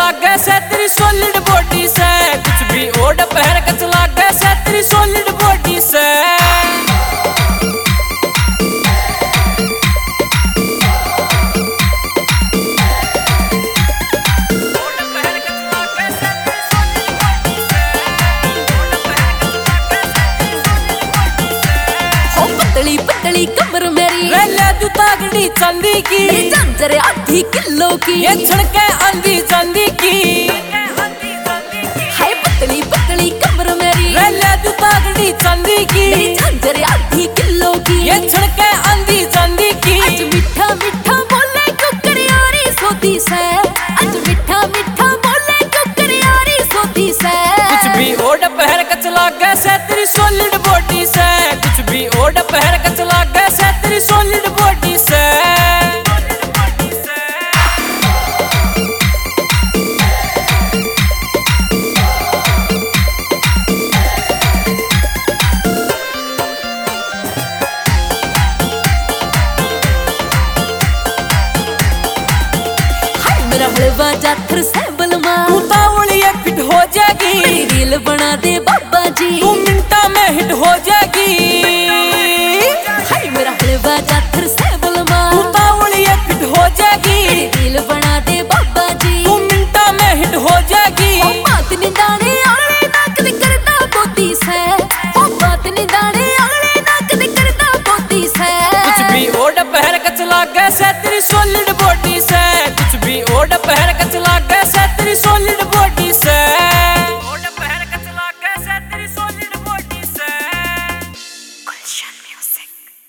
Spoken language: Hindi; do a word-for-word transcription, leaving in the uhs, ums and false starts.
लागे से तेरी सॉलिड बॉडी से, कुछ भी ओढ़ पहन के चला गए से तेरी सॉलिड बॉडी से। पतली पतली कमर मेरी ले ले तू तागड़ी चांदी की, मेरी झांझर आधी किलो की, ये छड़के आंधी चांदी की। हाय पतली पतली कमर मेरी ले ले तू तागड़ी चांदी की, मेरी झांझर आधी किलो की, ये छड़के आंधी चांदी की। आज मीठा मीठा बोले क्यों करियारी सोती से, आज मीठा मीठा बोले क्यों करियारी सोती से। कुछ भी ओढ़ पहन के चला गए से तेरी सॉलिड बॉडी से, कुछ भी ओढ़ पहन के चला गए से तेरी सॉलिड बॉडी से। मेरा हलवा जाथर से बलमा, तू तावली फिट हो जाएगी, मेरी रील बना दे।